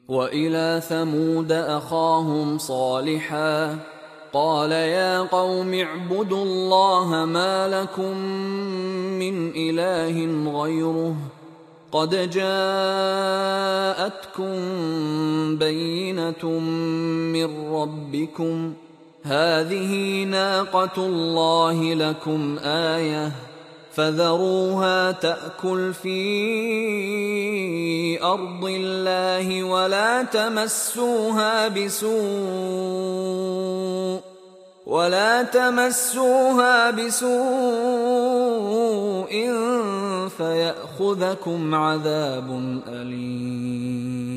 وإلى ثمود أخاهم صالحا قال يا قوم اعبدوا الله ما لكم من إله غيره قد جاءتكم بينة من ربكم هذه ناقة الله لكم آية فذروها تأكل في أرض الله ولا تمسوها بسوء فيأخذكم عذاب أليم.